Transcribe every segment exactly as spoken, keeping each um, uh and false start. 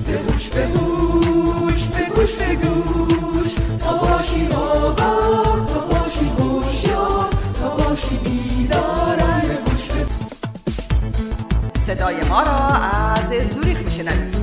به گوش به گوش به گوش به گوش تا باشی آگاه تا باشی هوشیار تا باشی بیدار به گوش به صدای ما را از زوریخ میشنوید.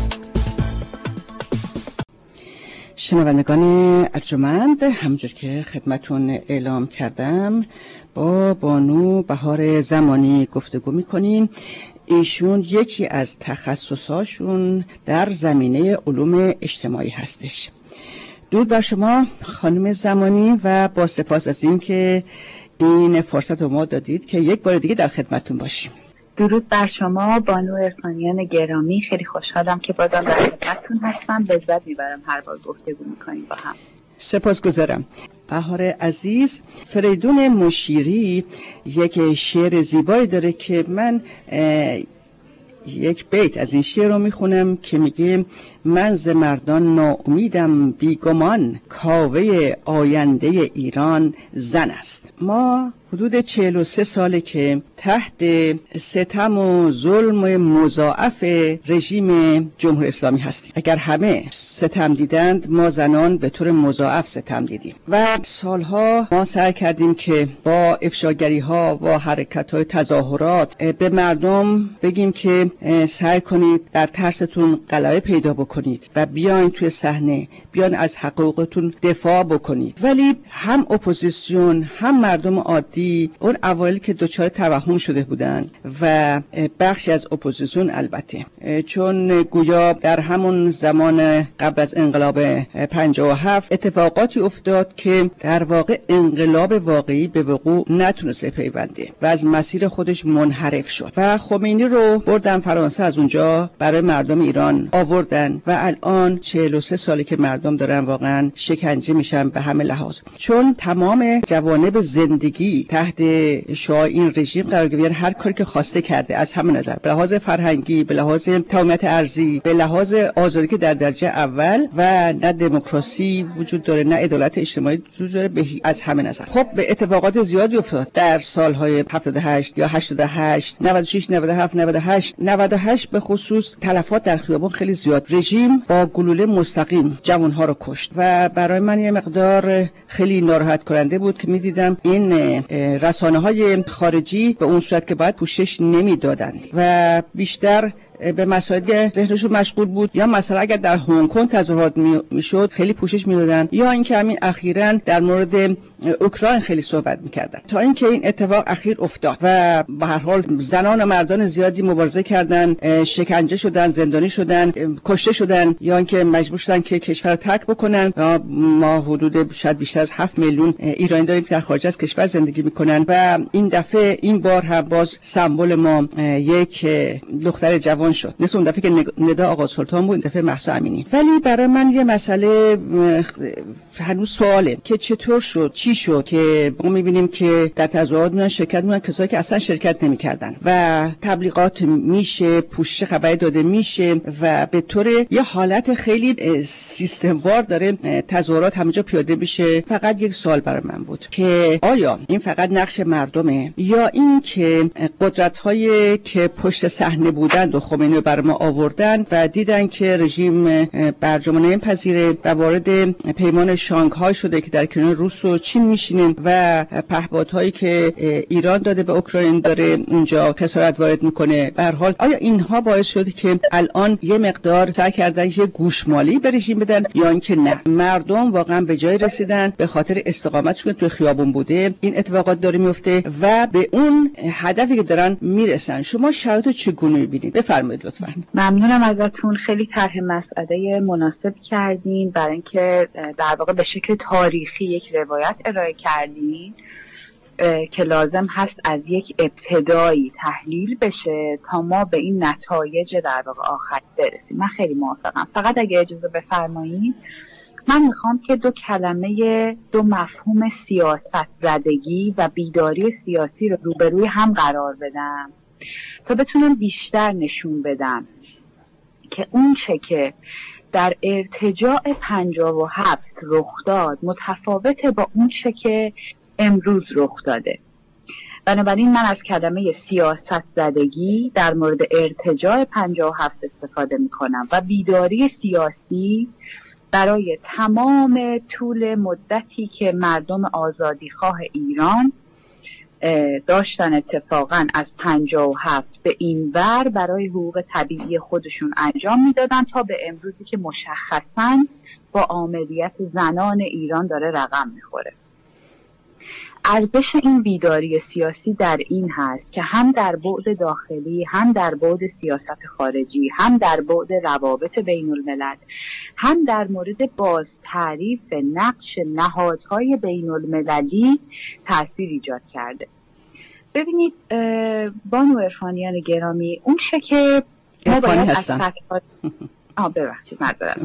شنوندگان ارجمند، همونجور که خدمتون اعلام کردم با بانو بهار زمانی گفتگو میکنیم. ایشون یکی از تخصصاشون در زمینه علوم اجتماعی هستش. درود بر شما خانم زمانی و با سپاس از این که این فرصت رو ما دادید که یک بار دیگه در خدمتون باشیم. درود بر شما بانو عرفانیان گرامی، خیلی خوشحالم که بازم در خدمتتون هستم. لذت میبرم هر بار گفتگو میکنیم با هم. سپاسگزارم. بهار عزیز، فریدون مشیری یک شعر زیبایی داره که من یک بیت از این شعر رو میخونم که میگه من ز مردان ناامیدم بیگمان کاوه آینده ایران زن است. ما حدود چهل و سه ساله که تحت ستم و ظلم مضاعف رژیم جمهوری اسلامی هستیم. اگر همه ستم دیدند، ما زنان به طور مضاعف ستم دیدیم و سالها ما سعی کردیم که با افشاگری ها با حرکت های تظاهرات به مردم بگیم که سعی کنید در ترستون غلبه پیدا بکنید و بیاین توی صحنه، بیاین از حقوقتون دفاع بکنید. ولی هم اپوزیسیون هم مردم عادی اون اوایل که دوچار توهم شده بودند و بخشی از اپوزیسیون البته، چون گویا در همون زمان قبل از انقلاب پنجاه و هفت اتفاقاتی افتاد که در واقع انقلاب واقعی به وقوع نتونست پیونده و از مسیر خودش منحرف شد و خمینی رو بردن فرانسه، از اونجا برای مردم ایران آوردن و الان چهل و سه ساله که مردم دارن واقعا شکنجه میشن به همه لحاظ، چون تمام جوانب زندگی تحت شعاع این رژیم قرار گرفت. هر کاری که خواسته کرده از همه نظر، به لحاظ فرهنگی، به لحاظ تمامیت ارضی، به لحاظ آزادی که در درجه اول و نه دموکراسی وجود داره نه عدالت اجتماعی وجود داره، به از همه نظر. خب به اتفاقات زیادی افتاد در سالهای هفتاد و هشت یا هشتاد و هشت، نود و شش، نود و هفت، نود و هشت، نود و هشت به خصوص تلفات در خیابان خیلی زیاد. رژیم با گلوله مستقیم جوانها رو کشت و برای من یه مقدار خیلی ناراحت کننده بود که می‌دیدم این رسانه‌های خارجی به اون صورت که باید پوشش نمی‌دادند و بیشتر به مسائل ذهنشون مشغول بود، یا مثلا اگر در هنگ کنگ تظاهرات میشد خیلی پوشش میدادن، یا اینکه همین اخیراً در مورد اوکراین خیلی صحبت میکردن، تا اینکه این اتفاق اخیر افتاد و به هر حال زنان و مردان زیادی مبارزه کردن، شکنجه شدن، زندانی شدن، کشته شدن، یا اینکه مجبور شدن که کشور رو ترک بکنن. ما حدود شاید بیشتر از هفت میلیون ایرانی داریم که در خارج از کشور زندگی میکنن و این دفعه این بار هم باز سمبل ما یک دختر جوان شد، مثل اون دفعه که ندا آقا سلطان بود، این دفعه مهسا امینی. ولی برای من یه مسئله هنوز سواله که چطور شد، چی شد که ما میبینیم که در تظاهرات میان شرکت میکنن کسایی که اصلا شرکت نمیکردن و تبلیغات میشه، پوشش خبری داده میشه و به طور یه حالت خیلی سیستموار داره تظاهرات همونجا پیاده میشه. فقط یک سوال برای من بود که آیا این فقط نقش مردمه یا این که قدرت‌هایی که پشت صحنه بودند و خمینی رو برای ما آوردن و دیدن که رژیم برجام نمیپذیره و وارد پیمان شانگهای شده که در کنار روس و چین میشینن و پهپادهایی که ایران داده به اوکراین داره اونجا خسارت وارد میکنه. به هر حال آیا اینها باعث شده که الان یه مقدار سعی کردن یه گوشمالی به رژیم بدن یا اینکه نه مردم واقعا به جای رسیدن به خاطر استقامتشون تو خیابون بوده این اتفاقات داره میفته و به اون هدفی که دارن میرسن؟ شما شرایطو چگونه میبینید؟ بفرمایید لطفاً. ممنونم ازتون، خیلی طرح مسئله مناسب کردین برای اینکه در واقع به شکل تاریخی یک روایت ارائه کردین که لازم هست از یک ابتدایی تحلیل بشه تا ما به این نتایج در واقع آخر برسیم. من خیلی موافقم. فقط اگه اجازه بفرمایید من میخوام که دو کلمه، دو مفهوم سیاست زدگی و بیداری سیاسی رو روبروی هم قرار بدم تا بتونم بیشتر نشون بدم که اون چه که در ارتجاع پنجاه و هفت رخ داد متفاوته با اون چه که امروز رخ داده بنابراین من از کلمه سیاست زدگی در مورد ارتجاع پنجاه و هفت استفاده می کنم و بیداری سیاسی برای تمام طول مدتی که مردم آزادیخواه ایران داشتن اتفاقا از پنجاه و هفت به این ور برای حقوق طبیعی خودشون انجام میدادن تا به امروزی که مشخصاً با عاملیت زنان ایران داره رقم میخوره. ارزش این بیداری سیاسی در این هست که هم در بعد داخلی، هم در بعد سیاست خارجی، هم در بعد روابط بین الملل، هم در مورد باز تعریف نقش نهادهای بین المللی تأثیر ایجاد کرده. ببینید بانو عرفانیان گرامی، اون چه که ما باید از سطح آه ببخشید معذرت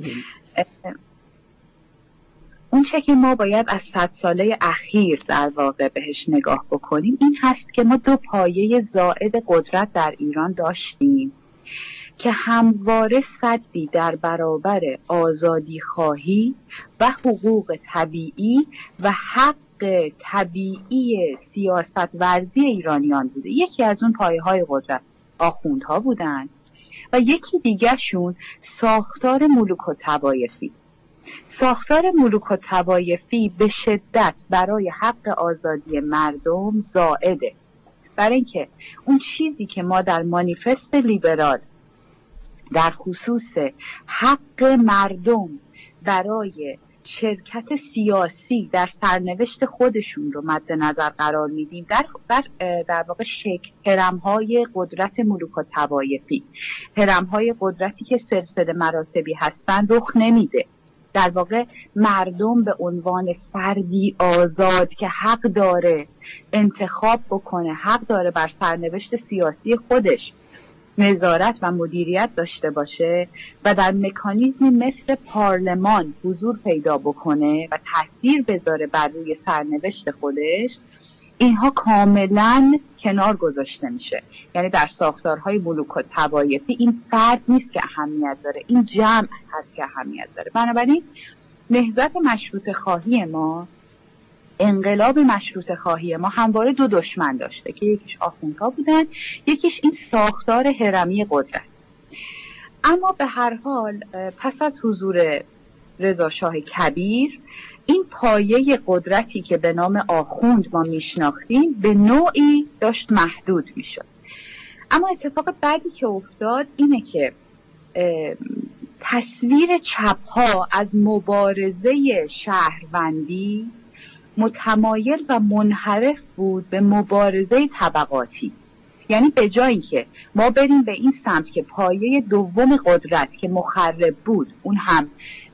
اون چه که ما باید از صد ساله اخیر در واقع بهش نگاه بکنیم این هست که ما دو پایه زائد قدرت در ایران داشتیم که همواره سدی در برابر آزادی خواهی و حقوق طبیعی و حق طبیعی سیاست ورزی ایرانیان بوده. یکی از اون پایه های قدرت آخوندها بودن و یکی دیگه شون ساختار ملوک و طوایفی. ساختار ملوک و طوایفی به شدت برای حق آزادی مردم زائده، برای اینکه اون چیزی که ما در مانیفست لیبرال در خصوص حق مردم برای شرکت سیاسی در سرنوشت خودشون رو مد نظر قرار میدیم، در در در واقع شکل هرم‌های قدرت ملوک و طوایفی، هرم‌های قدرتی که سلسله مراتبی هستن رخ نمیده. در واقع مردم به عنوان فردی آزاد که حق داره انتخاب بکنه، حق داره بر سرنوشت سیاسی خودش نظارت و مدیریت داشته باشه و در مکانیزمی مثل پارلمان حضور پیدا بکنه و تأثیر بذاره بر روی سرنوشت خودش، اینها کاملا کنار گذاشته میشه. یعنی در ساختارهای ملوک و طوایفی این فرد نیست که اهمیت داره، این جمع هست که اهمیت داره. بنابراین نهضت مشروطه خواهی ما، انقلاب مشروطه خواهی ما همواره دو دشمن داشته که یکیش آخوندها بودن، یکیش این ساختار هرمی قدرت. اما به هر حال پس از حضور رضا شاه کبیر این پایه قدرتی که به نام آخوند ما میشناختیم به نوعی داشت محدود میشد. اما اتفاق بعدی که افتاد اینه که تصویر چپ‌ها از مبارزه شهروندی متمایل و منحرف بود به مبارزه طبقاتی. یعنی به جای اینکه ما بریم به این سمت که پایه دوم قدرت که مخرب بود، اون هم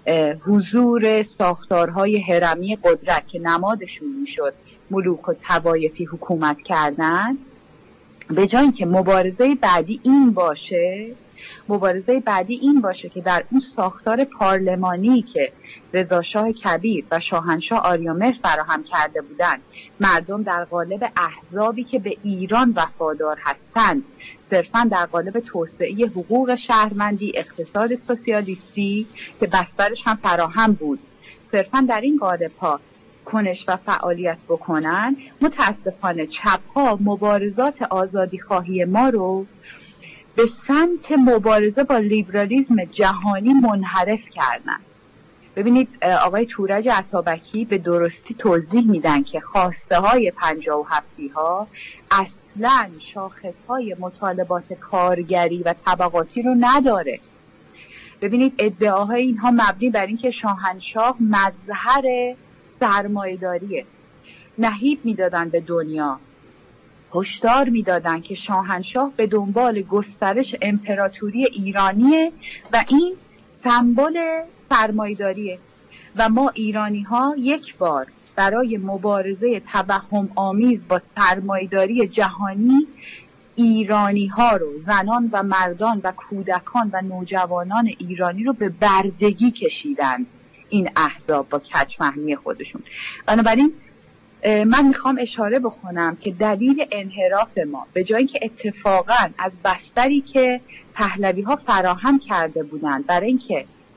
حضور ساختارهای هرمی قدرت که نمادشون میشد ملوک و طوایفی حکومت کردن، به جای اینکه مبارزه بعدی این باشه مبارزه بعدی این باشه که در اون ساختار پارلمانی که رضا شاه کبیر و شاهنشاه آریامهر فراهم کرده بودند، مردم در قالب احزابی که به ایران وفادار هستند صرفاً در قالب توسعه حقوق شهروندی، اقتصاد سوسیالیستی که بسترش هم فراهم بود، صرفاً در این قالب ها کنش و فعالیت بکنن، متاسفانه چپ ها مبارزات آزادی خواهی ما رو به سمت مبارزه با لیبرالیسم جهانی منحرف کردن. ببینید آقای تورج عطابکی به درستی توضیح میدن که خواسته های پنجاه و هفتی ها اصلا شاخص های مطالبات کارگری و طبقاتی رو نداره. ببینید ادعاهای اینها مبنی بر این که شاهنشاه مظهر سرمایه‌داریه، نهیب میدادن به دنیا، هشدار میدادن که شاهنشاه به دنبال گسترش امپراتوری ایرانیه و این سمبل سرمایه‌داریه و ما ایرانی ها یک بار برای مبارزه توهم آمیز با سرمایه‌داری جهانی ایرانی ها رو، زنان و مردان و کودکان و نوجوانان ایرانی رو به بردگی کشیدند این احزاب با کج‌فهمی خودشون. بنابراین من میخوام اشاره بکنم که دلیل انحراف ما به جایی که اتفاقا از بستری که پهلوی ها فراهم کرده بودند برای اینکه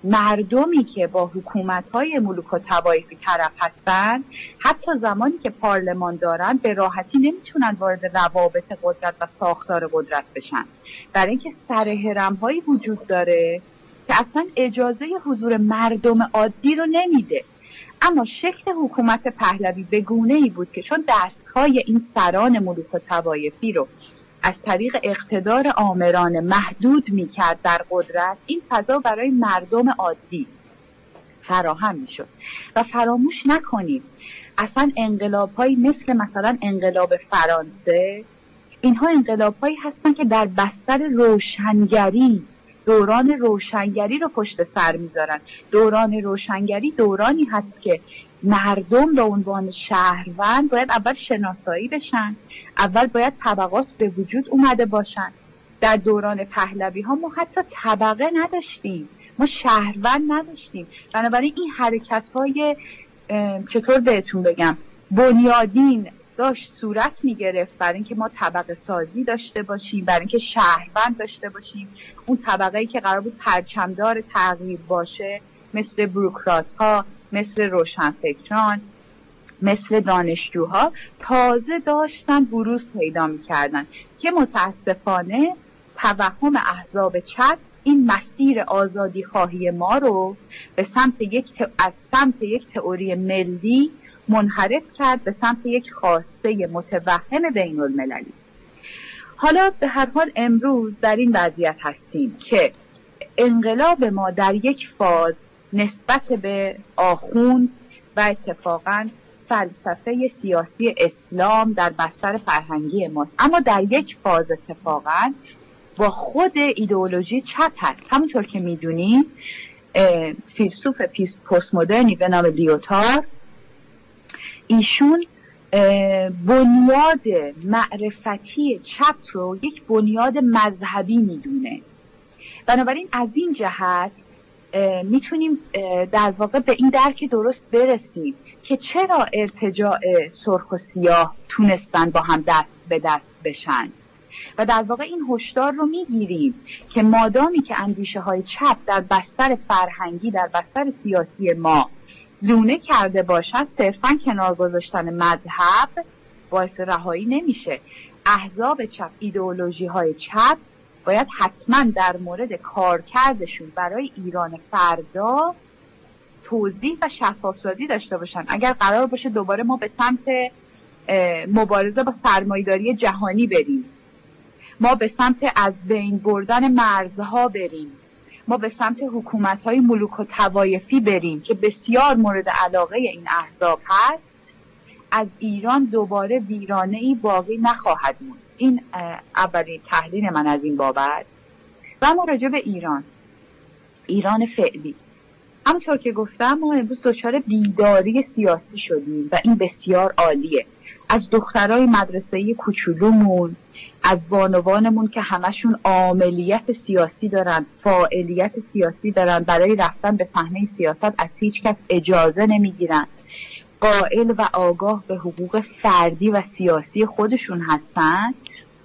مردمی که با حکومت‌های ملوک و طوایفی طرف هستن حتی زمانی که پارلمان دارن به راحتی نمیتونن وارد روابط قدرت و ساختار قدرت بشن، برای اینکه سرهرم‌هایی وجود داره که اصلا اجازه حضور مردم عادی رو نمیده. اما شکل حکومت پهلوی به گونه‌ای بود که چون دستهای این سران ملوک و طوایفی رو از طریق اقتدار آمرانه محدود میکرد در قدرت، این فضا برای مردم عادی فراهم میشد. و فراموش نکنید اصلا انقلاب‌هایی مثل مثلا انقلاب فرانسه، اینها انقلاب‌هایی هستن که در بستر روشنگری، دوران روشنگری رو پشت سر میذارن. دوران روشنگری دورانی هست که مردم به عنوان شهروند باید اول شناسایی بشن، اول باید طبقات به وجود اومده باشن. در دوران پهلوی ها ما حتی طبقه نداشتیم، ما شهروند نداشتیم. بنابراین این حرکت های چطور بهتون بگم بنیادین داشت صورت می گرفت برای اینکه ما طبقه سازی داشته باشیم، برای اینکه شهروند داشته باشیم. اون طبقه‌ای که قرار بود پرچمدار تغییر باشه، مثل بروکرات ها، مثل روشنفکران، مثل دانشجوها، تازه داشتن بروز پیدا می کردن که متاسفانه توهم احزاب چپ این مسیر آزادی خواهی ما رو به سمت یک ت... از سمت یک تئوری ملی منحرف کرد به سمت یک خواسته متوهم بین المللی. حالا به هر حال امروز در این وضعیت هستیم که انقلاب ما در یک فاز نسبت به آخوند و اتفاقاً فلسفه سیاسی اسلام در بستر فرهنگی ماست، اما در یک فاز اتفاقاً با خود ایدئولوژی چپ هست. همونطور که میدونیم فیلسوف پست مدرنی به نام لیوتار، ایشون بنیاد معرفتی چپ رو یک بنیاد مذهبی میدونه. بنابراین از این جهت میتونیم در واقع به این درک درست برسیم که چرا ارتجاع سرخ و سیاه تونستن با هم دست به دست بشن و در واقع این هشدار رو میگیریم که مادامی که اندیشه های چپ در بستر فرهنگی، در بستر سیاسی ما لونه کرده باشن، صرفاً کنار گذاشتن مذهب باعث رهایی نمیشه. احزاب چپ، ایدئولوژی های چپ باید حتما در مورد کارکردشون برای ایران فردا توضیح و شفاف‌سازی داشته باشن. اگر قرار باشه دوباره ما به سمت مبارزه با سرمایه‌داری جهانی بریم، ما به سمت از بین بردن مرزها بریم، ما به سمت حکومت‌های ملوک و طوایفی بریم که بسیار مورد علاقه این احزاب هست، از ایران دوباره ویرانه‌ای باقی نخواهد موند. این اولین تحلیل من از این بابت. و اما راجع به ایران، ایران فعلی، همونطور که گفتم ما امروز دچار بیداری سیاسی شدیم و این بسیار عالیه. از دخترای مدرسه‌ای کوچولومون، از بانوانمون که همشون عاملیت سیاسی دارن، فاعلیت سیاسی دارن، برای رفتن به صحنه سیاست از هیچ کس اجازه نمیگیرن، قائل و آگاه به حقوق فردی و سیاسی خودشون هستن.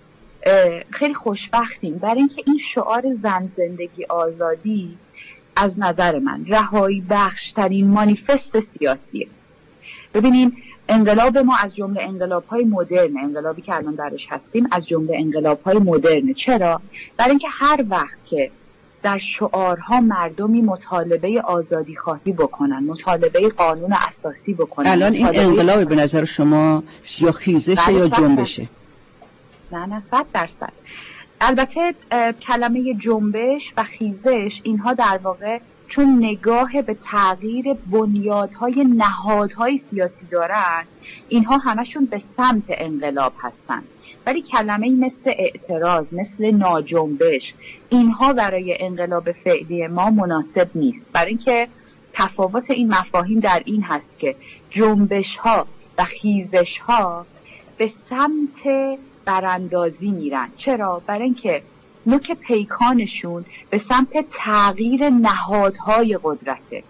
خیلی خوشبختیم برای اینکه این شعار زن زندگی آزادی از نظر من رهایی بخش ترین مانیفست سیاسیه. ببینین انقلاب ما از جمله انقلاب‌های مدرن، انقلابی که الان درش هستیم از جمله انقلاب‌های مدرن. چرا؟ برای اینکه هر وقت که در شعارها مردمی مطالبه آزادی خواهی بکنن، مطالبه قانون اساسی بکنن، الان این انقلاب به نظر شما یا خیزشه یا جنبشه؟ نه نه صد درصد. البته کلمه جنبش و خیزش اینها در واقع چون نگاه به تغییر بنیادهای نهادهای سیاسی دارن، اینها همشون به سمت انقلاب هستن. ولی کلمه‌ای مثل اعتراض، مثل ناجنبش، اینها برای انقلاب فعلی ما مناسب نیست. برای اینکه تفاوت این مفاهیم در این هست که جنبش ها و خیزش ها به سمت براندازی میرن. چرا؟ برای اینکه نوک پیکانشون به سمت تغییر نهادهای قدرته.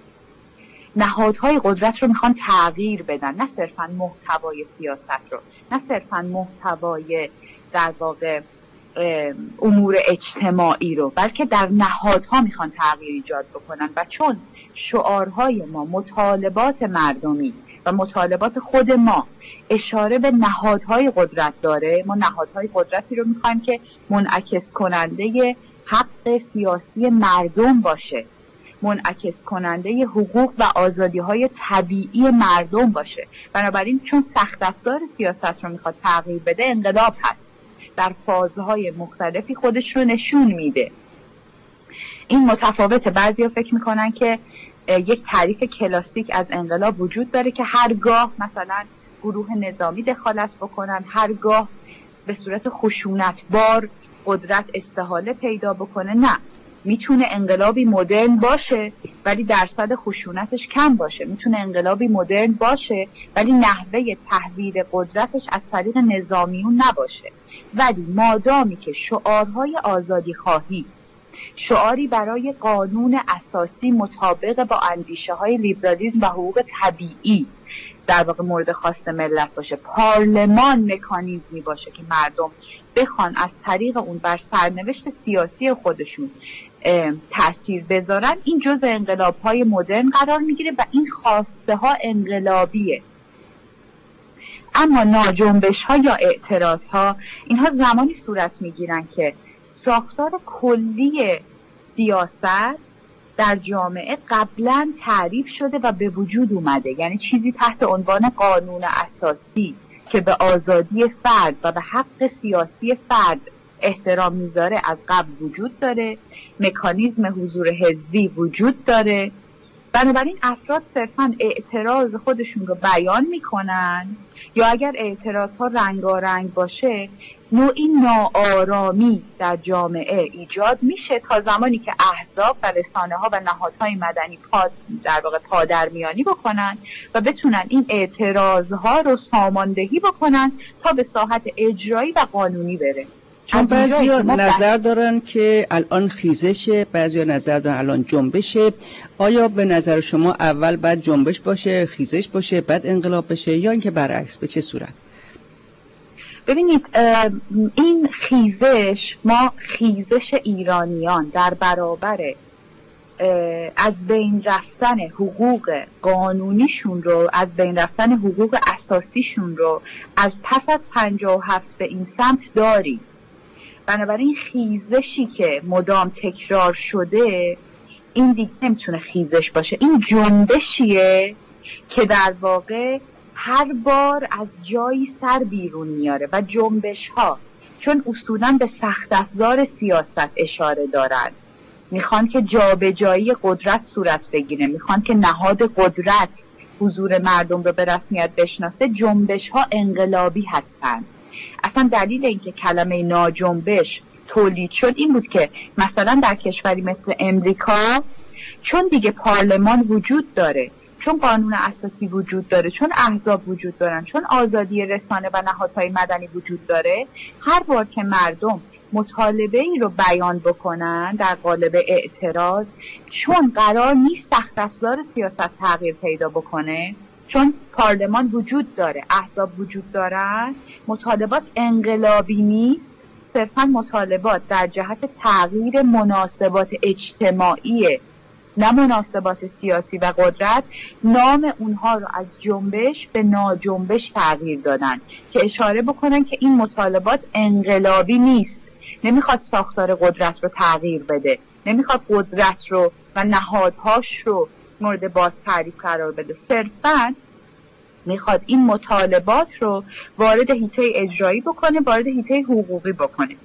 نهادهای قدرت رو میخوان تغییر بدن، نه صرفاً محتوای سیاست رو، نه صرفاً محتوای در واقع امور اجتماعی رو، بلکه در نهادها میخوان تغییر ایجاد بکنن. و چون شعارهای ما، مطالبات مردمی و مطالبات خود ما اشاره به نهادهای قدرت داره، ما نهادهای قدرتی رو میخوایم که منعکس کننده حق سیاسی مردم باشه، منعکس کننده حقوق و آزادی‌های طبیعی مردم باشه. بنابراین چون سخت افزار سیاست رو میخواد تغییر بده، انقلاب هست، در فازهای مختلفی خودش رو نشون میده. این متفاوته. بعضیا فکر میکنن که یک تعریف کلاسیک از انقلاب وجود داره که هرگاه مثلا گروه نظامی دخالت بکنن، هرگاه به صورت خشونتبار قدرت استحاله پیدا بکنه. نه، میتونه انقلابی مدرن باشه ولی درصد خشونتش کم باشه، میتونه انقلابی مدرن باشه ولی نحوه تحویل قدرتش از طریق نظامیون نباشه. ولی مادامی که شعارهای آزادی خواهی، شعاری برای قانون اساسی مطابق با اندیشه های لیبرالیسم و حقوق طبیعی در واقع مورد خواست ملت باشه، پارلمان مکانیزمی باشه که مردم بخوان از طریق اون بر سرنوشت سیاسی خودشون تأثیر بذارن، این جزء انقلاب‌های مدرن قرار میگیره و این خواسته ها انقلابیه. اما ناجنبش ها یا اعتراض ها، اینها زمانی صورت میگیرن که ساختار کلی سیاست در جامعه قبلا تعریف شده و به وجود اومده، یعنی چیزی تحت عنوان قانون اساسی که به آزادی فرد و به حق سیاسی فرد احترام میذاره از قبل وجود داره، مکانیزم حضور حزبی وجود داره. بنابراین افراد صرفاً اعتراض خودشون رو بیان میکنن، یا اگر اعتراض ها رنگارنگ باشه نوعی ناآرامی در جامعه ایجاد میشه تا زمانی که احزاب و رسانه ها و نهادهای مدنی پا در واقع پادرمیانی بکنن و بتونن این اعتراض ها رو ساماندهی بکنن تا به ساحت اجرایی و قانونی بره. چون بعضی نظر دارن که الان خیزشه، بعضی نظر دارن الان جنبشه. آیا به نظر شما اول بعد جنبش باشه، خیزش باشه، بعد انقلاب بشه، یا اینکه برعکس؟ به چه صورت؟ ببینید، این خیزش، ما خیزش ایرانیان در برابر از بین رفتن حقوق قانونیشون رو، از بین رفتن حقوق اساسیشون رو از پس از پنجاه و هفت به این سمت داریم. بنابراین خیزشی که مدام تکرار شده این دیگه نمیتونه خیزش باشه، این جنبشیه که در واقع هر بار از جایی سر بیرون میاره. و جنبش ها چون اصولاً به سخت افزار سیاست اشاره دارن، میخوان که جابجایی قدرت صورت بگیره، میخوان که نهاد قدرت حضور مردم رو به رسمیت بشناسه، جنبش ها انقلابی هستن. اصلا دلیل اینکه کلمه ناجنبش تولید شد این بود که مثلا در کشوری مثل امریکا، چون دیگه پارلمان وجود داره، چون قانون اساسی وجود داره، چون احزاب وجود دارن، چون آزادی رسانه و نهادهای مدنی وجود داره، هر بار که مردم مطالبه ای رو بیان بکنن در قالب اعتراض، چون قرار نیست سخت افزار سیاست تغییر پیدا بکنه، چون پارلمان وجود داره، احزاب وجود دارن، مطالبات انقلابی نیست، صرفا مطالبات در جهت تغییر مناسبات اجتماعی، نه مناسبات سیاسی و قدرت، نام اونها رو از جنبش به ناجنبش تغییر دادن که اشاره بکنن که این مطالبات انقلابی نیست، نمیخواد ساختار قدرت رو تغییر بده، نمیخواد قدرت رو و نهادهاش رو مورد باز تعریف قرار بده، صرفاً میخواد این مطالبات رو وارد حیطه اجرایی بکنه، وارد حیطه حقوقی بکنه.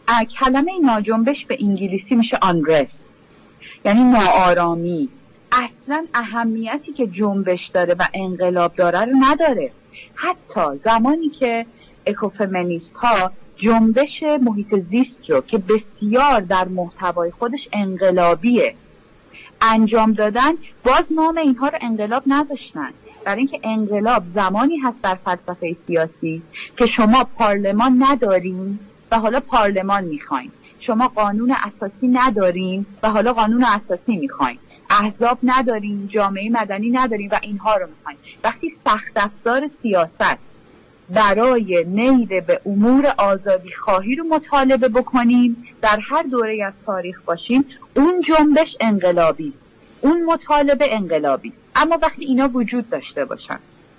کلمه ناجنبش به انگلیسی میشه unrest، یعنی ناآرامی. اصلا اهمیتی که جنبش داره و انقلاب داره رو نداره. حتی زمانی که اکوفمینیست ها جنبش محیط زیست رو که بسیار در محتوای خودش انقلابیه انجام دادن، باز نام اینها رو انقلاب نذاشتن، برای اینکه انقلاب زمانی هست در فلسفه سیاسی که شما پارلمان ندارین و حالا پارلمان میخواین، شما قانون اساسی ندارین و حالا قانون اساسی میخواین، احزاب ندارین، جامعه مدنی ندارین و اینها رو میخواین. وقتی سخت افزار سیاست برای نیل به امور آزادی خواهی رو مطالبه بکنیم، در هر دوره از تاریخ باشیم، اون جنبش انقلابی است، اون مطالبه انقلابی است. اما وقتی اینا وجود داشته باشن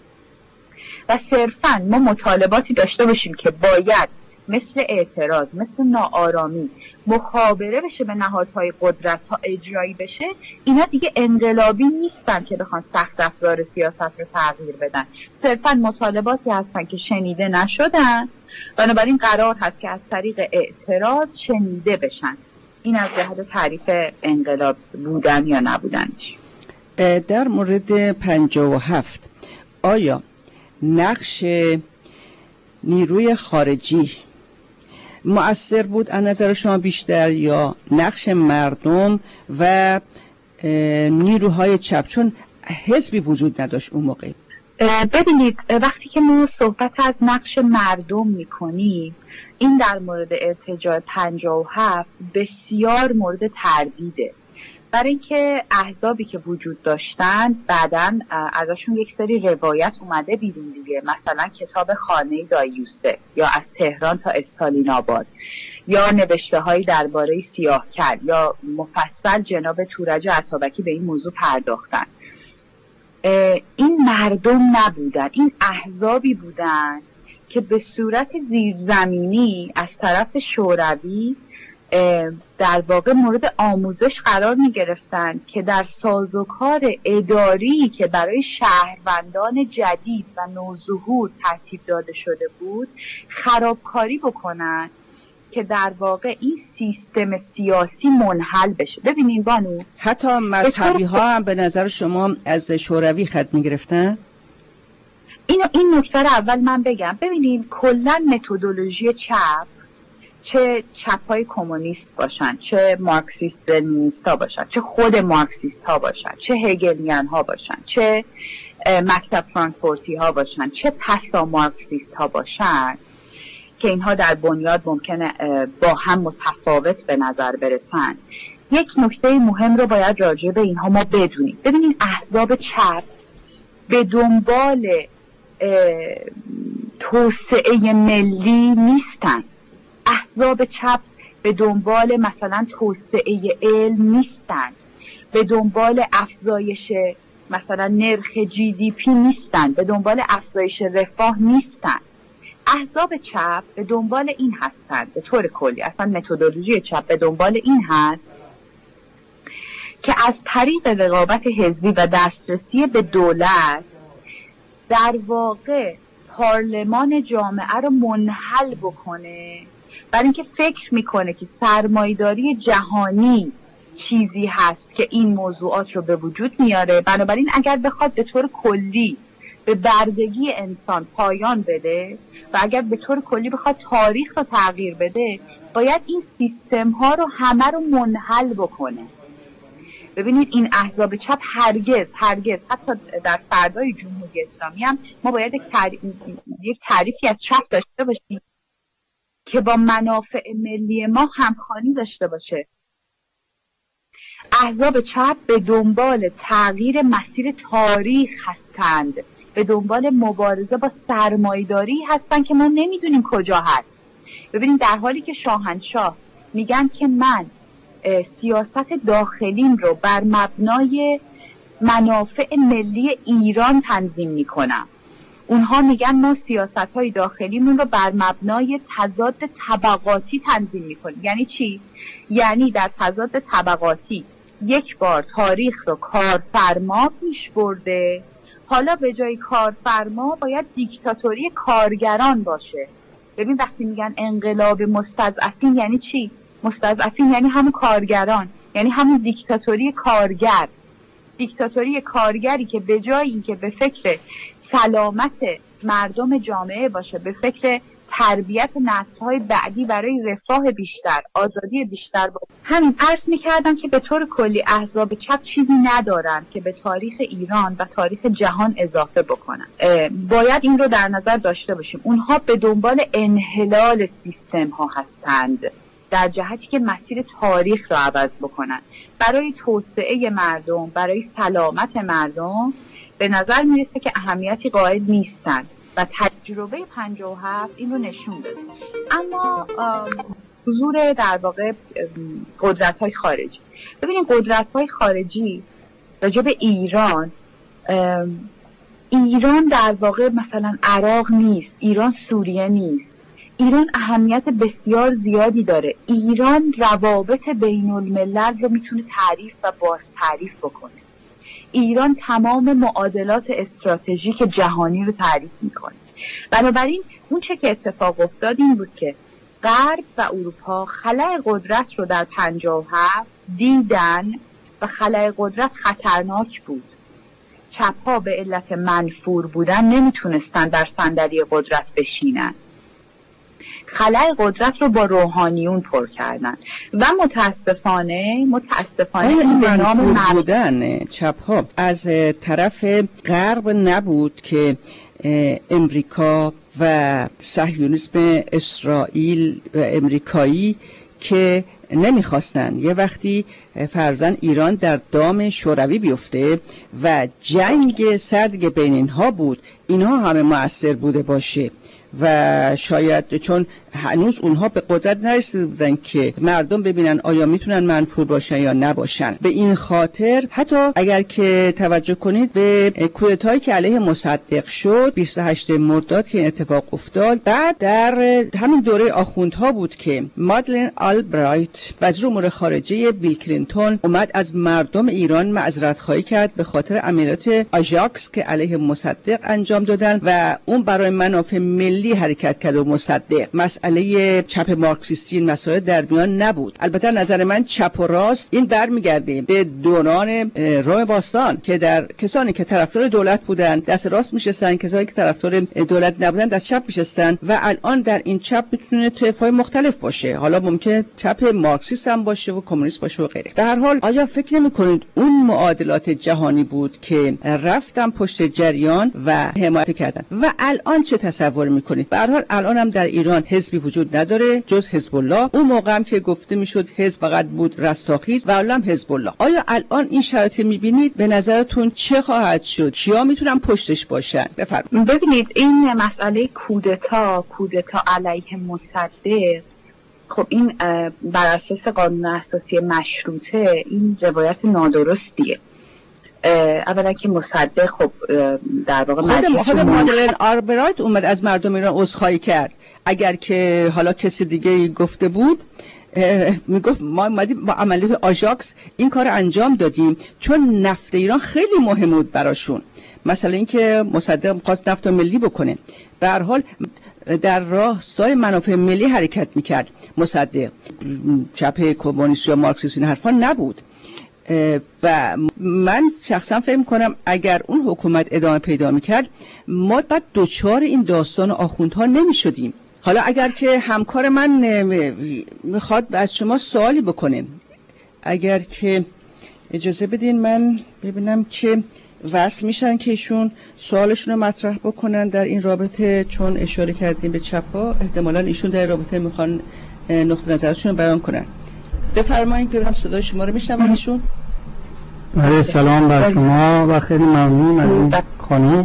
و صرفاً ما مطالباتی داشته باشیم که باید مثل اعتراض، مثل ناآرامی مخابره بشه به نهادهای قدرت تا اجرایی بشه، اینا دیگه انقلابی نیستن که بخوان سخت افزار سیاست رو تغییر بدن. صرفاً مطالباتی هستن که شنیده نشدن، بنابراین قرار هست که از طریق اعتراض شنیده بشن. این از جهت تعریف انقلاب بودن یا نبودنش. در مورد پنجاه و هفت آیا نقش نیروی خارجی مؤثر بود از نظر شما بیشتر یا نقش مردم و نیروهای چپ، چون حزبی وجود نداشت اون موقع؟ ببینید وقتی که ما صحبت از نقش مردم میکنیم، این در مورد ارتجاع پنجاه و هفت بسیار مورد تردیده، برای اینکه احزابی که وجود داشتن بعداً ازشون یک سری روایت اومده بیرون دیگه، مثلا کتاب خانه دایی یوسف یا از تهران تا استالین آباد، یا نوشته هایی درباره سیاهکل، یا مفصل جناب تورج عطابکی به این موضوع پرداختن. این مردم نبودن، این احزابی بودن که به صورت زیرزمینی از طرف شوروی در واقع مورد آموزش قرار می گرفتن که در سازوکار اداری که برای شهروندان جدید و نوظهور ترتیب داده شده بود خرابکاری بکنن که در واقع این سیستم سیاسی منحل بشه. ببینید بانو، حتی مذهبی ها هم به نظر شما از شوروی خط می گرفتن؟ اینو این نکته رو اول من بگم. ببینید کلا متدولوژی چپ، چه چپ‌های کمونیست باشن، چه مارکسیست لنینیست ها باشن، چه خود مارکسیست ها باشن، چه هگلیان ها باشن، چه مکتب فرانکفورتی ها باشن، چه پسا مارکسیست ها باشن که اینها در بنیاد ممکنه با هم متفاوت به نظر برسن، یک نکته مهم رو باید راجع به اینها ما بدونیم. ببینید احزاب چپ به دنبال توسعه ملی نیستن، احزاب چپ به دنبال مثلا توسعه علم نیستن، به دنبال افزایش مثلا نرخ جی دی پی نیستن، به دنبال افزایش رفاه نیستن. احزاب چپ به دنبال این هستند، به طور کلی اصلا متدولوژی چپ به دنبال این هست که از طریق رقابت حزبی و دسترسی به دولت در واقع پارلمان جامعه رو منحل بکنه، برای اینکه فکر میکنه که سرمایه‌داری جهانی چیزی هست که این موضوعات رو به وجود میاره. بنابراین اگر بخواد به طور کلی به بردگی انسان پایان بده و اگر به طور کلی بخواد تاریخ رو تغییر بده، باید این سیستم ها رو همه رو منحل بکنه. ببینید این احزاب چپ هرگز هرگز حتی در فردای جمهوری اسلامی هم ما باید یک, تعریف، یک تعریفی از چپ داشته باشیم که با منافع ملی ما همخوانی داشته باشه. احزاب چپ به دنبال تغییر مسیر تاریخ هستند، به دنبال مبارزه با سرمایه‌داری هستند که ما نمیدونیم کجا هست. ببینید در حالی که شاهنشاه میگن که من سیاست داخلیم رو بر مبنای منافع ملی ایران تنظیم میکنم، اونها میگن ما سیاست‌های داخلیمون رو بر مبنای تضاد طبقاتی تنظیم میکنیم. یعنی چی؟ یعنی در تضاد طبقاتی یک بار تاریخ رو کارفرما پیش برده، حالا به جای کارفرما باید دیکتاتوری کارگران باشه. ببین وقتی میگن انقلاب مستضعفین یعنی چی؟ مستضعفین یعنی همون کارگران، یعنی همون دیکتاتوری کارگر، دیکتاتوری کارگری که به جای اینکه به فکر سلامت مردم جامعه باشه، به فکر تربیت نسل‌های بعدی برای رفاه بیشتر، آزادی بیشتر باشه. همین عرض می‌کردم که به طور کلی احزاب چپ چیزی ندارن که به تاریخ ایران و تاریخ جهان اضافه بکنن. باید این رو در نظر داشته باشیم. اونها به دنبال انحلال سیستم‌ها هستند در جهتی که مسیر تاریخ رو عوض بکنن. برای توسعه مردم، برای سلامت مردم به نظر میرسه که اهمیتی قائل نیستن. و تجربه پنجاه و هفت این رو نشون داده. اما حضور در واقع قدرت‌های خارجی، ببینید قدرت‌های خارجی راجع به ایران، ایران در واقع مثلا عراق نیست، ایران سوریه نیست، ایران اهمیت بسیار زیادی داره. ایران روابط بین الملل رو میتونه تعریف و باز تعریف بکنه. ایران تمام معادلات استراتژیک جهانی رو تعریف میکنه. بنابراین اون چه که اتفاق افتاد این بود که غرب و اروپا خلأ قدرت رو در پنجاه و هفت دیدن و خلأ قدرت خطرناک بود. چپ‌ها به علت منفور بودن نمیتونستن در صندلی قدرت بشینن. خلأ قدرت رو با روحانیون پر کردن و متاسفانه متاسفانه این به نام منفور بودن چپ‌ها از طرف غرب نبود که امریکا و صهیونیسم اسرائیل و امریکایی که نمیخواستن یه وقتی فرضاً ایران در دام شوروی بیفته و جنگ سرد بین اینها بود، اینها همه مؤثر بوده باشه و شاید چون هنوز اونها به قدرت نرسیده بودن که مردم ببینن آیا میتونن منفور باشن یا نباشن. به این خاطر حتی اگر که توجه کنید به کودتایی که علیه مصدق شد بیست و هشتم مرداد که این اتفاق افتاد، بعد در همین دوره آخوندها بود که مادلین آلبرایت وزیر امور خارجه بیل کلینتون اومد از مردم ایران معذرت خواهی کرد به خاطر عملیات آژاکس که علیه مصدق انجام دادن و اون برای منافع ملی حرکت کرد و مصدق مسئله چپ مارکسیستی این مسائل در میان نبود. البته نظر من چپ و راست این برمیگرده به دوران روم باستان که در کسانی که طرفدار دولت بودن دست راست میشستن، کسانی که طرفدار دولت نبودن دست چپ میشستن و الان در این چپ میتونه طیف‌های مختلف باشه. حالا ممکنه چپ مارکسیست هم باشه و کمونیست باشه و غیره. در هر حال آیا فکر نمی‌کنید اون معادلات جهانی بود که رفتن پشت جریان و حمایت کردن و الان چه تصور می‌کنید؟ به هر حال الان هم در ایران حزبی وجود نداره جز حزب الله. اون موقع هم که گفته میشد حزب فقط بود رستاخیز و الان حزب الله. آیا الان این شرایط میبینید؟ به نظرتون چه خواهد شد؟ کیا میتونن پشتش باشن؟ بفرمایید. ببینید این مسئله کودتا کودتا علیه مصدق، خب این بر اساس قانون اساسی مشروطه این روایت نادرستیه. اولا که مصدق خب در واقع خود خود مادلین آلبرایت اومد از مردم ایران عذرخواهی کرد. اگر که حالا کسی دیگه گفته بود میگفت ما اومدیم با عملیات آژاکس این کار انجام دادیم چون نفت ایران خیلی مهم بود براشون. مثلا اینکه مصدق خواست نفت ملی بکنه، به هر حال در راستای منافع ملی حرکت میکرد مصدق. چپ کمونیست یا مارکسیست این حرفا نبود. و من شخصا فکر میکنم اگر اون حکومت ادامه پیدا میکرد ما بعد دوچار این داستان آخوندها نمیشدیم. حالا اگر که همکار من میخواد از شما سوالی بکنه، اگر که اجازه بدین من ببینم که وصل میشن که ایشون سوالشون رو مطرح بکنن در این رابطه، چون اشاره کردیم به چپ‌ها احتمالاً ایشون در رابطه میخوان نقطه نظرشون رو بیان کنن. بفرمایید ببینم صدای شما رو میشنوم ایشون. بله سلام بر شما و خیلی ممنون از این خانم.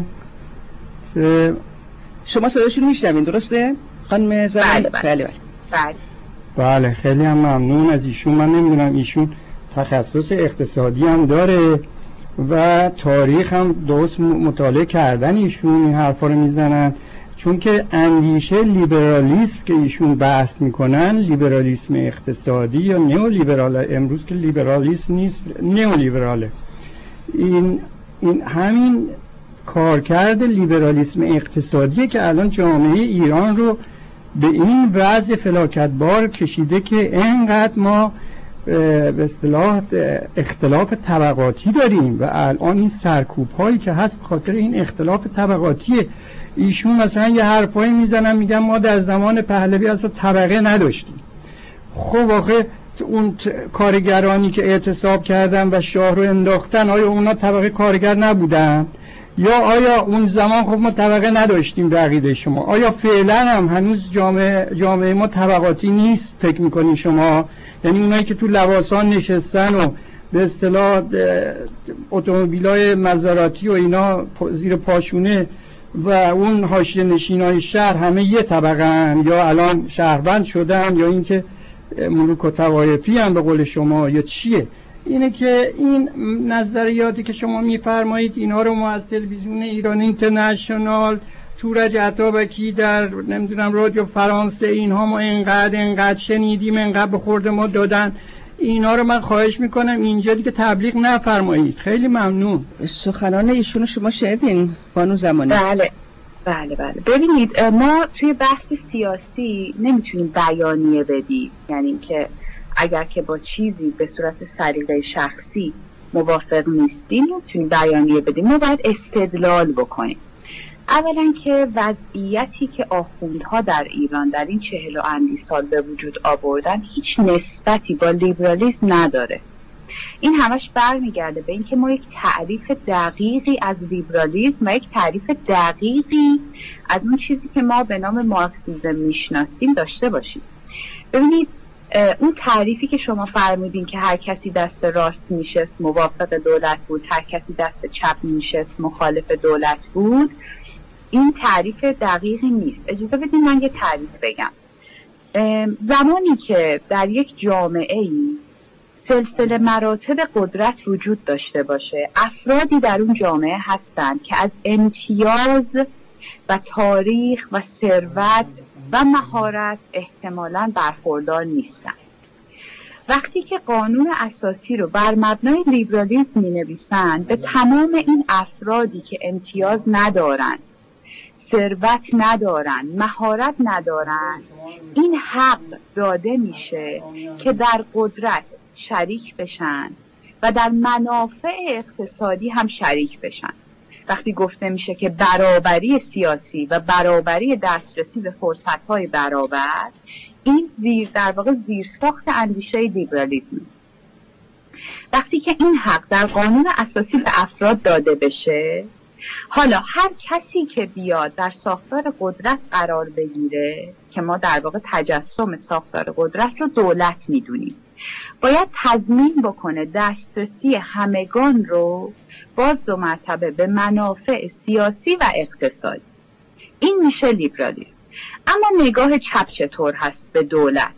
شما صدایشون رو میشنوین درسته؟ خانم زمان؟ بله بله. بله بله. بله خیلی هم ممنون از ایشون. من نمیدونم ایشون تخصص اقتصادی هم داره و تاریخ هم درست مطالعه کردن ایشون این حرفا رو میزنن، چون که اندیشه لیبرالیسم که ایشون بحث میکنن لیبرالیسم اقتصادی یا نئولیبرال، امروز که لیبرالیسم نیست نئولیبراله، این این همین کارکرد لیبرالیسم اقتصادیه که الان جامعه ایران رو به این وضع فلاکتبار کشیده که اینقدر ما به اصطلاح اختلاف طبقاتی داریم و الان این سرکوب هایی که هست به خاطر این اختلاف طبقاتیه. ایشون مثلا یه حرفایی میزنن میگن ما در زمان پهلوی اصلا طبقه نداشتیم. خب آخه اون کارگرانی که اعتصاب کردن و شاه رو انداختن آیا اونا طبقه کارگر نبودن؟ یا آیا اون زمان خب ما طبقه نداشتیم به عقیده شما؟ آیا فعلا هم هنوز جامعه جامعه ما طبقاتی نیست فکر میکنین شما؟ یعنی اونایی که تو لواسان نشستن و به اصطلاح اتومبیلای مزاراتی و اینا زیر پاشونه و اون حاشیه نشینای شهر همه یه طبقه‌ان یا الان شهروند شدن یا اینکه ملوک و طوایفی هم به قول شما یا چیه؟ اینه که این نظریاتی که شما میفرمایید اینا رو ما از تلویزیون ایران اینترنشنال، تورج عطابکی در نمیدونم رادیو فرانسه، اینها ما انقدر انقدر شنیدیم، انقدر به خورد ما دادن، اینا رو من خواهش میکنم اینجا دیگه تبلیغ نفرمایید. خیلی ممنون. سخنان ایشون شما شنیدین بانو زمانی؟ بله بله بله. ببینید ما توی بحث سیاسی نمیتونیم بیانیه بدیم، یعنی اینکه اگر که با چیزی به صورت سلیقه شخصی موافق نیستیم نمیتونیم بیانیه بدیم، ما باید استدلال بکنیم. اولا که وضعیتی که آخوندها در ایران در این چهل و اندی سال به وجود آوردن هیچ نسبتی با لیبرالیسم نداره. این همش برمیگرده به اینکه ما یک تعریف دقیقی از لیبرالیسم و یک تعریف دقیقی از اون چیزی که ما به نام مارکسیسم میشناسیم داشته باشیم. ببینید اون تعریفی که شما فرمودین که هر کسی دست راست میشست موافق دولت بود، هر کسی دست چپ میشست مخالف دولت بود، این تعریف دقیقی نیست. اجازه بدین من یه تعریف بگم. زمانی که در یک جامعه‌ای سلسله مراتب قدرت وجود داشته باشه، افرادی در اون جامعه هستند که از امتیاز و تاریخ و ثروت و مهارت احتمالاً برخوردار نیستند. وقتی که قانون اساسی رو بر مبنای لیبرالیسم می‌نویسند، به تمام این افرادی که امتیاز ندارن، ثروت ندارن، مهارت ندارن، این حق داده میشه که در قدرت شریک بشن و در منافع اقتصادی هم شریک بشن. وقتی گفته میشه که برابری سیاسی و برابری دسترسی به فرصت‌های برابر، این زیر در واقع زیرساخت اندیشه لیبرالیسم. وقتی که این حق در قانون اساسی به افراد داده بشه، حالا هر کسی که بیاد در ساختار قدرت قرار بگیره، که ما در واقع تجسم ساختار قدرت رو دولت میدونیم، باید تضمین بکنه دسترسی همگان رو باز دو مرتبه به منافع سیاسی و اقتصادی. این میشه لیبرالیسم. اما نگاه چپ چطور هست به دولت؟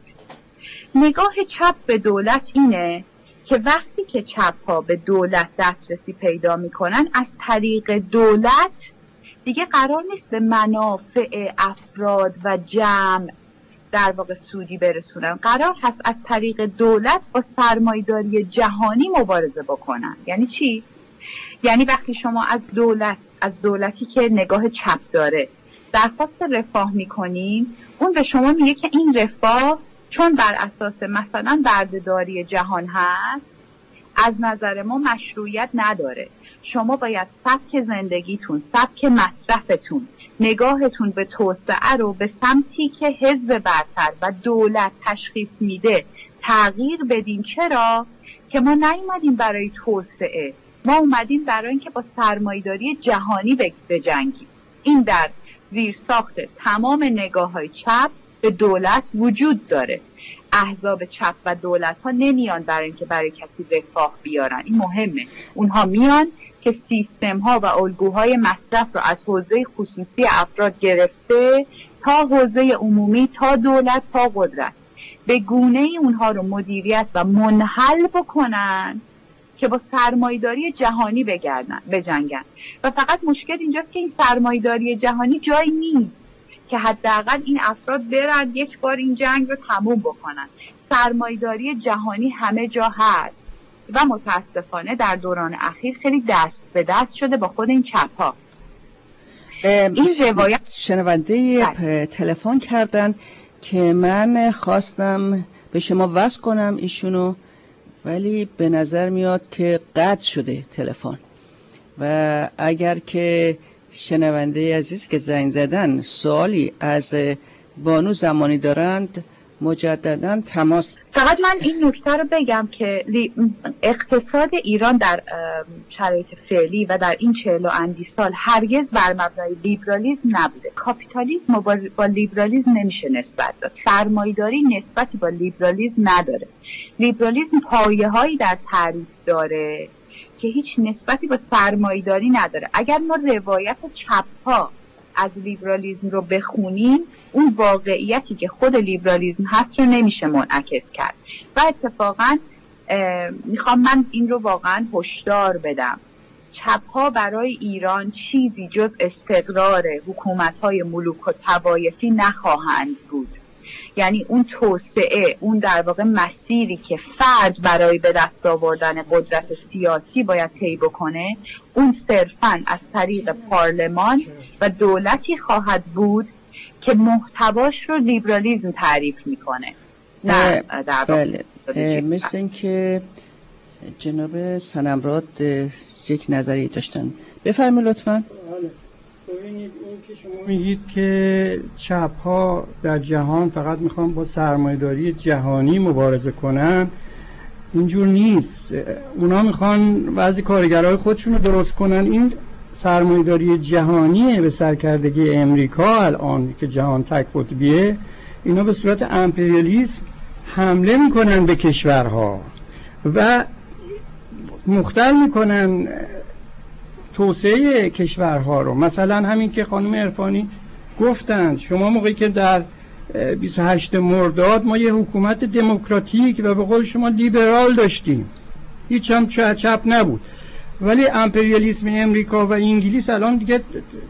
نگاه چپ به دولت اینه که وقتی که چپ ها به دولت دسترسی پیدا میکنن، از طریق دولت دیگه قرار نیست به منافع افراد و جمع در واقع سودی برسونن، قرار هست از طریق دولت با سرمایه‌داری جهانی مبارزه بکنن. یعنی چی؟ یعنی وقتی شما از دولت از دولتی که نگاه چپ داره درخواست رفاه میکنین، اون به شما میگه که این رفاه چون بر اساس مثلا بردهداری جهان هست، از نظر ما مشروعیت نداره. شما باید سبک زندگیتون، سبک مصرفتون، نگاهتون به توسعه رو به سمتی که حزب برتر و دولت تشخیص میده تغییر بدین. چرا؟ که ما نیومدیم برای توسعه، ما اومدیم برای اینکه با سرمایه‌داری جهانی بجنگیم. این در زیر ساخت تمام نگاه‌های چپ به دولت وجود داره. احزاب چپ و دولت ها نمیان برای اینکه برای کسی رفاه بیارن، این مهمه. اونها میان که سیستم ها و الگوهای مصرف رو از حوزه خصوصی افراد گرفته تا حوزه عمومی، تا دولت، تا قدرت، به گونه ای اونها رو مدیریت و منحل بکنن که با سرمایه‌داری جهانی بگردن بجنگن. و فقط مشکل اینجاست که این سرمایه‌داری جهانی جایی نیست که حداقل این افراد برن یک بار این جنگ رو تموم بکنن. سرمایه‌داری جهانی همه جا هست و متاسفانه در دوران اخیر خیلی دست به دست شده با خود این چپ‌ها. این روایت شنونده تلفن کردن که من خواستم به شما وصل کنم ایشونو، ولی به نظر میاد که قطع شده تلفن. و اگر که شنونده عزیز که زنگ زدن سوالی از بانو زمانی دارند مجددا تماس. فقط من این نکته رو بگم که اقتصاد ایران در شرایط فعلی و در این چهل و اندی سال هرگز بر مبنای لیبرالیسم نبوده. کاپیتالیسم با, با لیبرالیسم نمیشه نسبت داد. سرمایه‌داری نسبتی با لیبرالیسم نداره. لیبرالیسم پایه‌هایی در تعریف داره که هیچ نسبتی با سرمایه‌داری نداره. اگر ما روایت چپ‌ها از لیبرالیسم رو بخونیم، اون واقعیتی که خود لیبرالیسم هست رو نمیشه منعکس کرد. و اتفاقا میخوام من این رو واقعا هشدار بدم، چپ‌ها برای ایران چیزی جز استقرار حکومت‌های ملوک و طوایفی نخواهند بود. یعنی اون توسعه، اون در واقع مسیری که فرد برای به دست آوردن قدرت سیاسی باید طی بکنه، اون صرفاً از طریق پارلمان و دولتی خواهد بود که محتواش رو لیبرالیسم تعریف میکنه. نه در بله. مثل این که جناب صنمراد یک نظری داشتن، بفرمایید لطفاً. ببینید این که شما میگید که چپ ها در جهان فقط میخوان با سرمایه‌داری جهانی مبارزه کنن، اینجور نیست. اونا میخوان بعضی کارگرای خودشون رو درست کنن. این سرمایه‌داری جهانیه به سرکردگی امریکا الان که جهان تک قطبیه، اینا به صورت امپریالیسم حمله میکنن به کشورها و مختل میکنن توسعه کشورها رو. مثلا همین که خانم عرفانی گفتند، شما موقعی که در بیست و هشتم مرداد ما یه حکومت دموکراتیک و به قول شما لیبرال داشتیم، هیچ هم چپ نبود، ولی امپریالیسم امریکا و انگلیس الان دیگه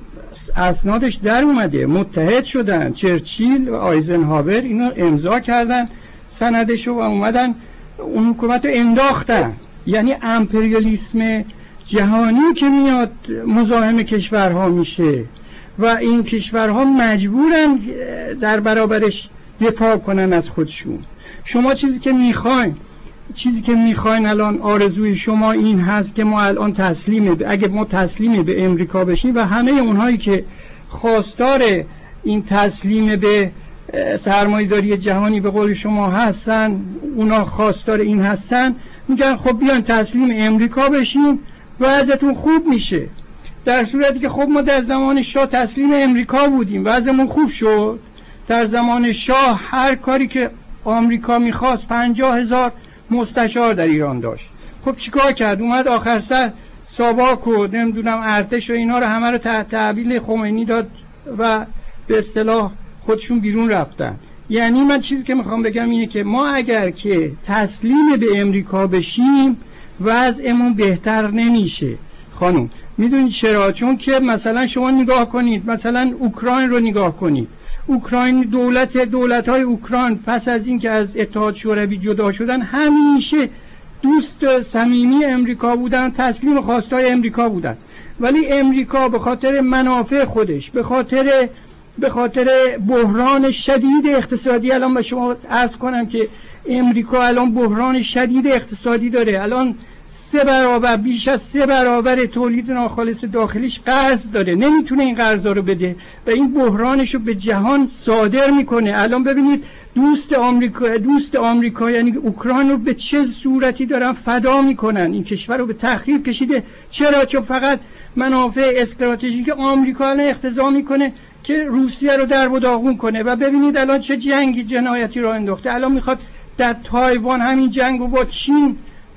اسنادش در اومده، متحد شدن. چرچیل و آیزنهاور اینو امضا کردن سندشو و اومدن اون حکومت رو انداختن. یعنی امپریالیسم جهانی که میاد مزاحم کشورها میشه و این کشورها مجبورن در برابرش دفاع کنن از خودشون. شما چیزی که میخواین چیزی که میخواین الان آرزوی شما این هست که ما الان تسلیم ب... اگه ما تسلیم به امریکا بشیم و همه اونهایی که خواستار این تسلیم به سرمایه‌داری جهانی به قول شما هستن، اونا خواستار این هستن، میگن خب بیان تسلیم امریکا بشیم و ازتون خوب میشه. در صورتی که خب ما در زمان شاه تسلیم امریکا بودیم و ازمون خوب شد. در زمان شاه هر کاری که آمریکا میخواست پنجاه هزار مستشار در ایران داشت. خب چیکار کرد؟ اومد آخر سر ساواک و نمیدونم ارتش و اینا رو همه رو تحت تحویل خمینی داد و به اصطلاح خودشون بیرون رفتن. یعنی من چیزی که میخوام بگم اینه که ما اگر که تسلیم به امریکا بشیم وضعمون بهتر نمیشه. خانم میدونید چرا؟ چون که مثلا شما نگاه کنید، مثلا اوکراین رو نگاه کنید. اوکراین دولت دولت‌های اوکراین پس از اینکه از اتحاد شوروی جدا شدن همیشه دوست صمیمی امریکا بودن، تسلیم خواستای امریکا بودن. ولی امریکا به خاطر منافع خودش، به خاطر به خاطر بحران شدید اقتصادی، الان به شما عرض کنم که امریکا الان بحران شدید اقتصادی داره. الان سه برابر بیش از سه برابر تولید ناخالص داخلیش قرض داره، نمیتونه این قرضا رو بده و این بحرانش رو به جهان صادر میکنه. الان ببینید دوست آمریکا دوست آمریکا یعنی اوکراین رو به چه صورتی دارن فدا میکنن، این کشور رو به تخریب کشیده. چرا؟ چون فقط منافع استراتژیک آمریکا الان اقتضا میکنه که روسیه رو در و داغون کنه. و ببینید الان چه جنگی جنایتی رو انداخته. الان میخواد در تایوان همین جنگ رو با چین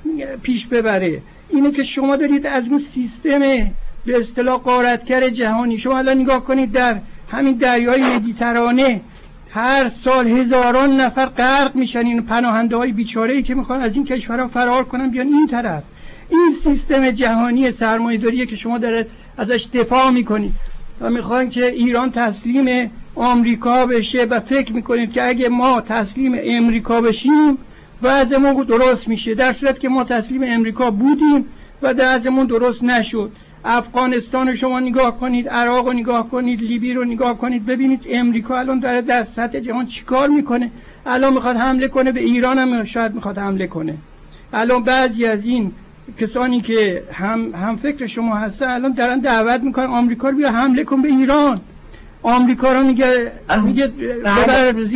پیش ببره. اینه که شما دارید از اون سیستم به اصطلاح غارتگر جهانی، شما الان نگاه کنید در همین دریای مدیترانه هر سال هزاران نفر غرق میشن، این پناهنده های بیچاره‌ای که میخوان از این کشورها فرار کنن بیان این طرف. این سیستم جهانی سرمایه‌داریه که شما دارید ازش دفاع میکنید و میخواین که ایران تسلیم آمریکا بشه و فکر میکنید که اگه ما تسلیم امریکا بشیم وضعمون درست میشه، در صورت که ما تسلیم امریکا بودیم و وضعمون درست نشد. افغانستان رو شما نگاه کنید، عراق رو نگاه کنید، لیبی رو نگاه کنید، ببینید امریکا الان داره در سطح جهان چیکار میکنه. الان میخواد حمله کنه به ایران، هم شاید میخواد حمله کنه. الان بعضی از این کسانی که هم هم فکر شما هستن الان دارن دعوت میکنن آمریکا رو بیا حمله کن به ایران. آمریکا رو میگه میگه ببر زیر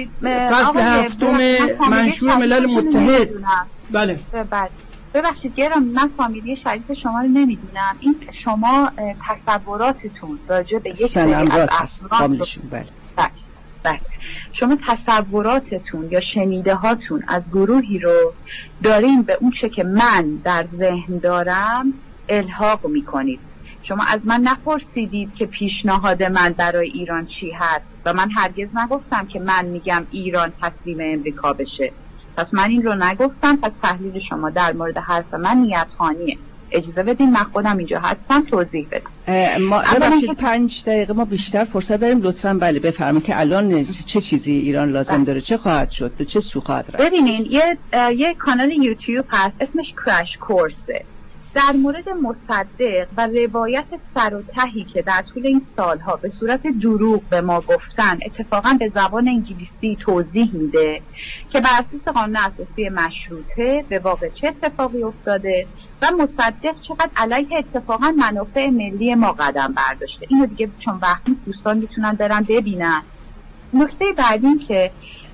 فصل هفتم منشور ملل متحد. بله ببخشید گرام، من فامیلی شریف شما رو نمیدونم. این شما تصوراتتون راجع به یک سری از افراد، بله بله شما تصوراتتون یا شنیده هاتون از گروهی رو دارین به اون چه که من در ذهن دارم الحاق میکنید. شما از من نپرسیدید که پیشنهاد من برای ایران چی هست و من هرگز نگفتم که من میگم ایران تسلیم امریکا بشه. پس من این رو نگفتم. پس تحلیل شما در مورد حرف من نیت خانیه. اجازه بدین من خودم اینجا هستم توضیح بدم. ما ببخشید پنج دقیقه ما بیشتر فرصت داریم لطفاً. بله بفرمایید که الان چه چیزی ایران لازم بله. داره، چه خواهد شد، به چه سو خواهد رفت؟ ببینین یه یه کانال یوتیوب هست اسمش کراش کورسه در مورد مصدق و روایت سر و تهی که در طول این سالها به صورت دروغ به ما گفتن اتفاقا به زبان انگلیسی توضیح میده که بر اساس قانون اساسی مشروطه به واقع چه اتفاقی افتاده و مصدق چقدر علیه اتفاقا منافع ملی ما قدم برداشته. اینو دیگه چون وقت نیست دوستان میتونن برن ببینن. نکته بعدی این که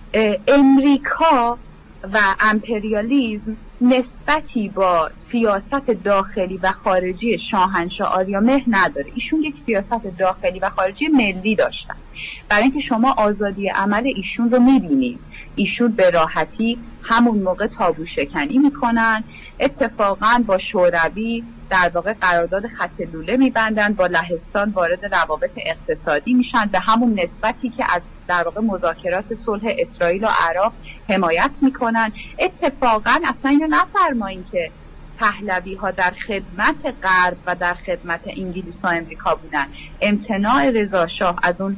امریکا و امپریالیزم نسبتی با سیاست داخلی و خارجی شاهنشاه آریامهر نداره. ایشون یک سیاست داخلی و خارجی ملی داشتن. برای اینکه شما آزادی عمل ایشون رو میبینید، ایشون به راحتی همون موقع تابو شکنی میکنن، اتفاقا با شوروی در واقع قرارداد خط لوله میبندن، با لهستان وارد روابط اقتصادی میشن به همون نسبتی که از در واقع مذاکرات صلح اسرائیل و عراق حمایت میکنن. اتفاقا اصلا اینو نفرمایین که پهلوی ها در خدمت غرب و در خدمت انگلیس و امریکا بودن. امتناع رضا شاه از اون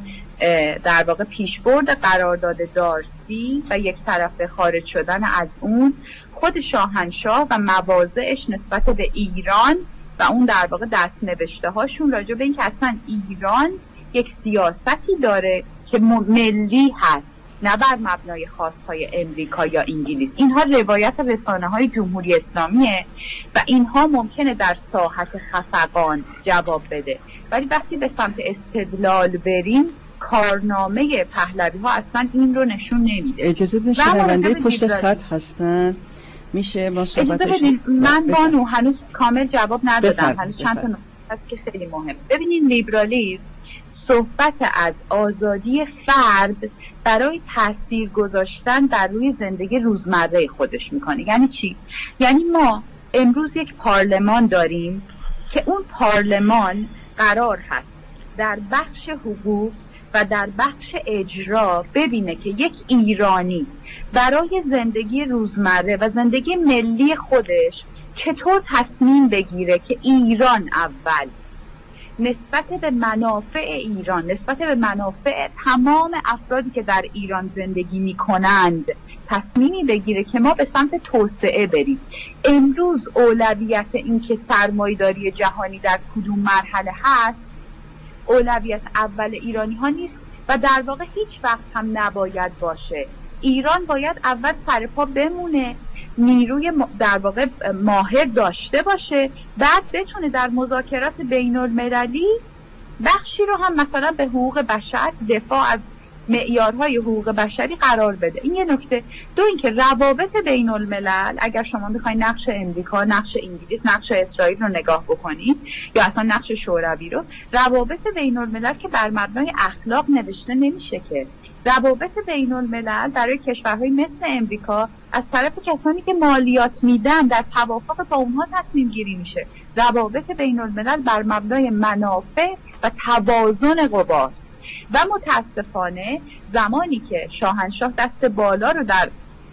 در واقع پیشبرد قرارداد دارسی و یک طرفه خارج شدن از اون، خود شاهنشاه و مواضعش نسبت به ایران و اون در واقع دست نوشته هاشون راجع به این که اصلا ایران یک سیاستی داره که ملی هست نه بر مبنای خاصهای امریکا یا انگلیس. اینها روایت رسانه های جمهوری اسلامیه و اینها ممکنه در ساحت خفقان جواب بده، ولی وقتی به سمت استدلال بریم کارنامه پهلوی ها اصلا این رو نشون نمیده. اجازه بدین شنونده پشت خط هستن، میشه ما صحبتش؟ من بانو هنوز کامل جواب ندادم، هنوز چند تا نکته هست که خیلی مهم. ببینین لیبرالیسم صحبت از آزادی فرد برای تاثیر گذاشتن در روی زندگی روزمره خودش میکنه. یعنی چی؟ یعنی ما امروز یک پارلمان داریم که اون پارلمان قرار هست در بخش حقوق و در بخش اجرا ببینه که یک ایرانی برای زندگی روزمره و زندگی ملی خودش چطور تصمیم بگیره که ایران اول، نسبت به منافع ایران، نسبت به منافع تمام افرادی که در ایران زندگی می کنند تصمیمی بگیره که ما به سمت توسعه بریم. امروز اولویت این که سرمایه‌داری جهانی در کدوم مرحله هست اولویت اول ایرانی ها نیست و در واقع هیچ وقت هم نباید باشه. ایران باید اول سر پا بمونه، نیروی در واقع ماهر داشته باشه، بعد بتونه در مذاکرات بین المللی بخشی رو هم مثلا به حقوق بشر، دفاع از معیارهای حقوق بشری قرار بده. این یه نکته. دو اینکه روابط بین الملل، اگر شما بخواید نقش امریکا، نقش انگلیس، نقش اسرائیل رو نگاه بکنید یا اصلا نقش شوروی رو، روابط بین الملل که بر مبنای اخلاق نوشته نمیشه که. روابط بین الملل برای کشورهای مثل امریکا از طرف کسانی که مالیات میدن در توافق با اونها تصمیم گیری میشه. روابط بین الملل بر مبنای منافع و توازن قواست و متاسفانه زمانی که شاهنشاه دست بالا رو در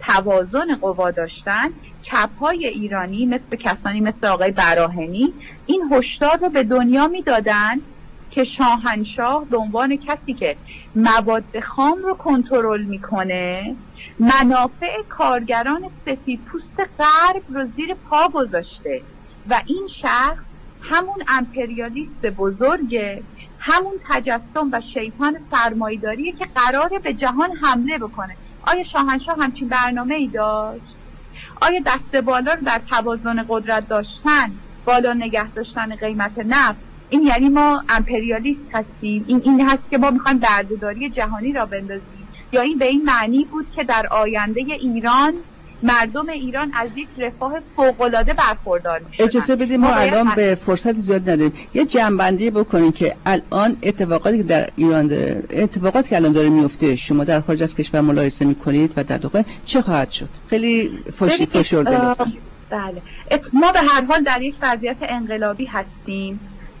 توازن قوا داشتن، چپ‌های ایرانی مثل کسانی مثل آقای براهنی این هشدار رو به دنیا میدادن که شاهنشاه به عنوان کسی که مواد خام رو کنترل میکنه منافع کارگران سفیدپوست غرب رو زیر پا گذاشته و این شخص همون امپریالیست بزرگه، همون تجسم و شیطان سرمایه‌داریه که قراره به جهان حمله بکنه. آیا شاهنشاه همچین برنامه‌ای داشت؟ آیا دست بالا رو در توازن قدرت داشتن، بالا نگه داشتن قیمت نفت، این یعنی ما امپریالیست هستیم؟ این این هست که ما میخوایم درده‌داری جهانی را بندازیم؟ یا این به این معنی بود که در آینده ایران مردم ایران از یک رفاه فوق‌العاده برخوردار میشن؟ اجازه بدید ما الان من... به فرصت زیاد نداریم، یه جنبندی بکنیم که الان اتفاقاتی که در ایران داره، اتفاقاتی که الان داره میفته، شما در خارج از کشور ملاحظه میکنید و در واقع چه خواهد شد؟ خیلی فشی فشرده لطفا. بله، ما به هر حال در یک وضعیت انقلابی هستیم.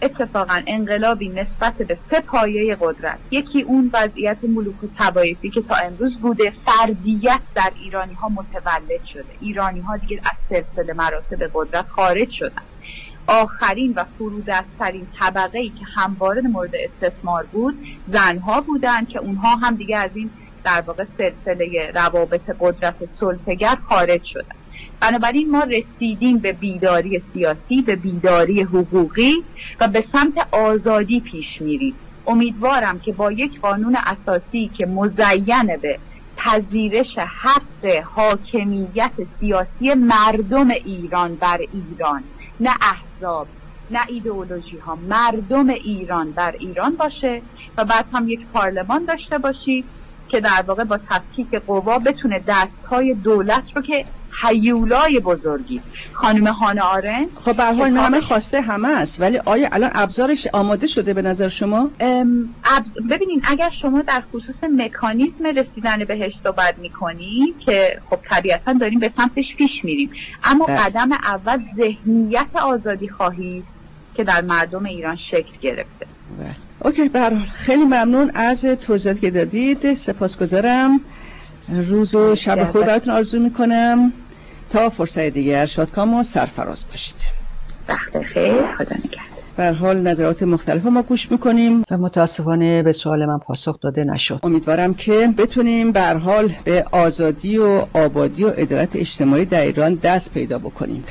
اتفاقا انقلابی نسبت به سه پایه قدرت، یکی اون وضعیت ملوک و طوایفی که تا امروز بوده، فردیت در ایرانی ها متولد شده، ایرانی ها دیگه از سلسله مراتب قدرت خارج شدن. آخرین و فرودست‌ترین طبقه‌ای که همواره مورد استثمار بود زنها بودند که اونها هم دیگه از این در واقع سلسله روابط قدرت سلطه‌گر خارج شدن. بنابراین ما رسیدیم به بیداری سیاسی، به بیداری حقوقی و به سمت آزادی پیش میریم. امیدوارم که با یک قانون اساسی که مزین به پذیرش حق حاکمیت سیاسی مردم ایران بر ایران، نه احزاب نه ایدئولوژی ها، مردم ایران بر ایران باشه و بعد هم یک پارلمان داشته باشی که در واقع با تفکیک قوا بتونه دستهای دولت رو که هیولای بزرگی است. خانم هانا آرند خب به هر حال همه خواسته همه است، ولی آیا الان ابزارش آماده شده به نظر شما؟ ابز... ببینین اگر شما در خصوص مکانیزم رسیدن بهش صحبت میکنی که خب طبیعتا داریم به سمتش پیش میریم، اما اه. قدم اول ذهنیت آزادی خواهی است که در مردم ایران شکل گرفته. اه. اوکی، به هر حال خیلی ممنون از توضیحاتی که دادید، سپاسگزارم. روز و شب خوب براتون آرزو میکنم. تا فرصت دیگر شادکام و سرفراز باشید. وقت خیر، خدا نگهدار. به هر حال نظرات مختلف ما گوش میکنیم و متاسفانه به سوال من پاسخ داده نشد. امیدوارم که بتونیم به هر حال به آزادی و آبادی و عدالت اجتماعی در ایران دست پیدا بکنیم.